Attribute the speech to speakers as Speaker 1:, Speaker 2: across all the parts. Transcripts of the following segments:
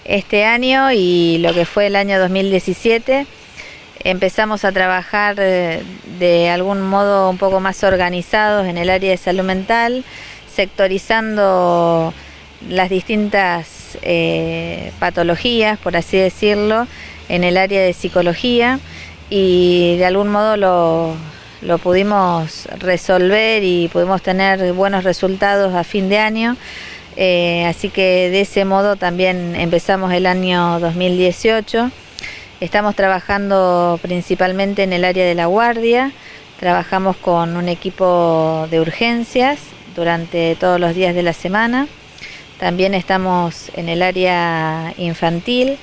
Speaker 1: Este año y lo que fue el año 2017 empezamos a trabajar de algún modo un poco más organizados en el área de salud mental, sectorizando las distintas patologías, por así decirlo, en el área de psicología, y de algún modo lo pudimos resolver y pudimos tener buenos resultados a fin de año. Así que de ese modo también empezamos el año 2018. Estamos trabajando principalmente en el área de la guardia, trabajamos con un equipo de urgencias durante todos los días de la semana. También estamos en el área infantil,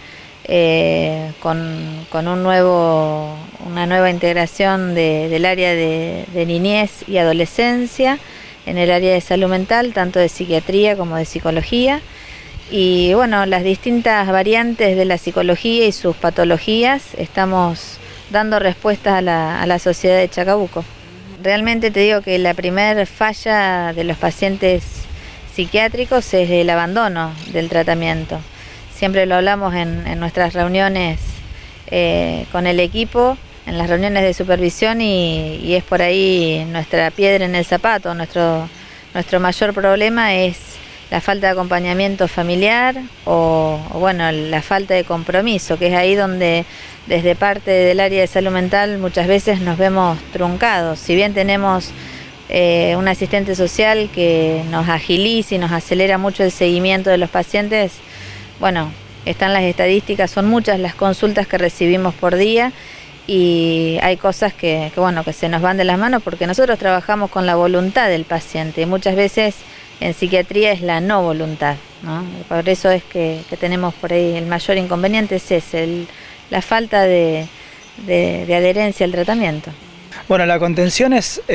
Speaker 1: con una nueva integración del área de niñez y adolescencia, en el área de salud mental, tanto de psiquiatría como de psicología. Y bueno, las distintas variantes de la psicología y sus patologías, estamos dando respuestas a la sociedad de Chacabuco. Realmente te digo que la primer falla de los pacientes psiquiátricos es el abandono del tratamiento. Siempre lo hablamos en nuestras reuniones con el equipo, en las reuniones de supervisión, y es por ahí nuestra piedra en el zapato. Nuestro mayor problema es la falta de acompañamiento familiar o bueno, la falta de compromiso, que es ahí donde desde parte del área de salud mental muchas veces nos vemos truncados. Si bien tenemos un asistente social que nos agiliza y nos acelera mucho el seguimiento de los pacientes, bueno, están las estadísticas, son muchas las consultas que recibimos por día, y hay cosas que se nos van de las manos porque nosotros trabajamos con la voluntad del paciente, y muchas veces en psiquiatría es la no voluntad, ¿no? Por eso es que tenemos por ahí el mayor inconveniente, es ese, la falta de adherencia al tratamiento.
Speaker 2: Bueno, la contención está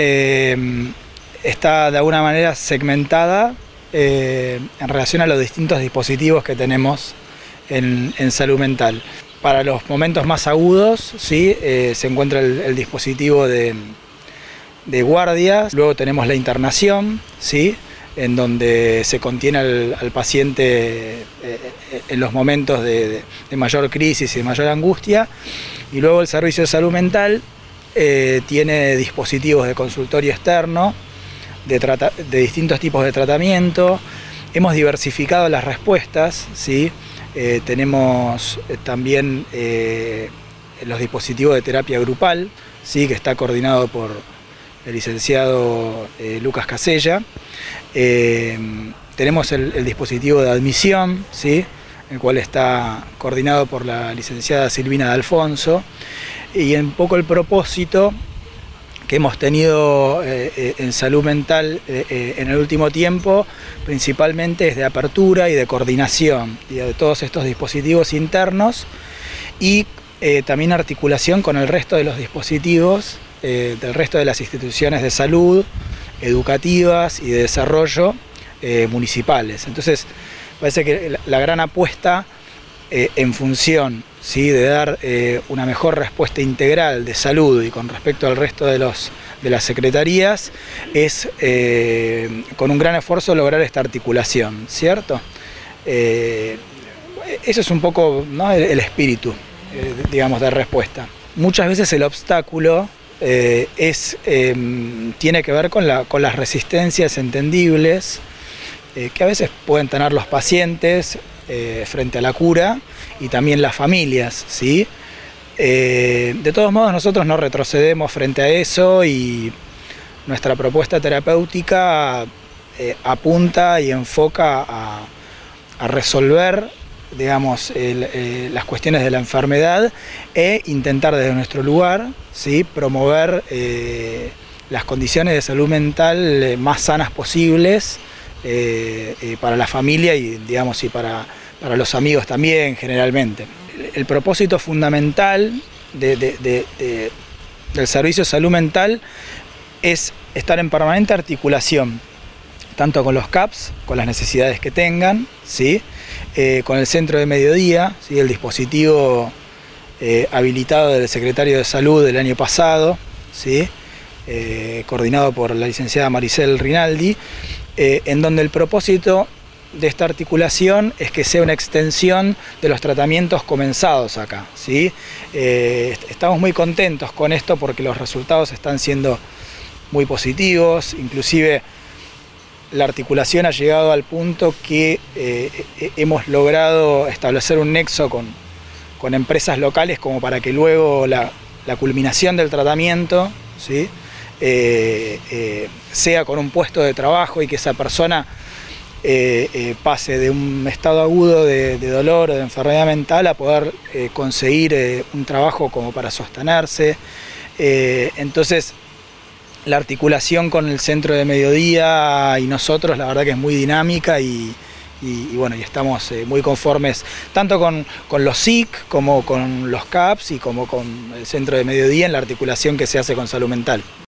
Speaker 2: de alguna manera segmentada en relación a los distintos dispositivos que tenemos en salud mental. Para los momentos más agudos, ¿sí? Se encuentra el dispositivo de guardia, luego tenemos la internación, ¿sí? En donde se contiene al paciente en los momentos de mayor crisis y de mayor angustia, y luego el servicio de salud mental tiene dispositivos de consultorio externo, de distintos tipos de tratamiento. Hemos diversificado las respuestas, ¿sí? Tenemos también los dispositivos de terapia grupal, ¿sí? Que está coordinado por el licenciado Lucas Casella. Tenemos el dispositivo de admisión, ¿sí? El cual está coordinado por la licenciada Silvina D'Alfonso, y un poco el propósito que hemos tenido en salud mental en el último tiempo, principalmente es de apertura y de coordinación de todos estos dispositivos internos, y también articulación con el resto de los dispositivos del resto de las instituciones de salud, educativas y de desarrollo municipales. Entonces, parece que la gran apuesta en función, ¿sí? De dar una mejor respuesta integral de salud y con respecto al resto de las secretarías es con un gran esfuerzo lograr esta articulación, ¿cierto? Eso es un poco, ¿no? el espíritu, digamos, de respuesta. Muchas veces el obstáculo tiene que ver con las resistencias entendibles que a veces pueden tener los pacientes frente a la cura, y también las familias, ¿sí? De todos modos, nosotros no retrocedemos frente a eso, y nuestra propuesta terapéutica apunta y enfoca a resolver, digamos, las cuestiones de la enfermedad, e intentar desde nuestro lugar, ¿sí? Promover las condiciones de salud mental más sanas posibles para la familia y, digamos, y para los amigos también, generalmente. El propósito fundamental del servicio de salud mental es estar en permanente articulación, tanto con los CAPS, con las necesidades que tengan, ¿sí? Con el centro de mediodía, ¿sí? El dispositivo habilitado del secretario de Salud del año pasado, ¿sí? Coordinado por la licenciada Maricel Rinaldi, en donde el propósito de esta articulación es que sea una extensión de los tratamientos comenzados acá, ¿sí? Estamos muy contentos con esto porque los resultados están siendo muy positivos, inclusive la articulación ha llegado al punto que hemos logrado establecer un nexo con empresas locales como para que luego la culminación del tratamiento, ¿sí? Sea con un puesto de trabajo y que esa persona pase de un estado agudo de dolor o de enfermedad mental a poder conseguir un trabajo como para sostenerse. Entonces la articulación con el centro de mediodía y nosotros, la verdad que es muy dinámica y bueno, y estamos muy conformes tanto con los SIC como con los CAPS y como con el centro de mediodía en la articulación que se hace con salud mental.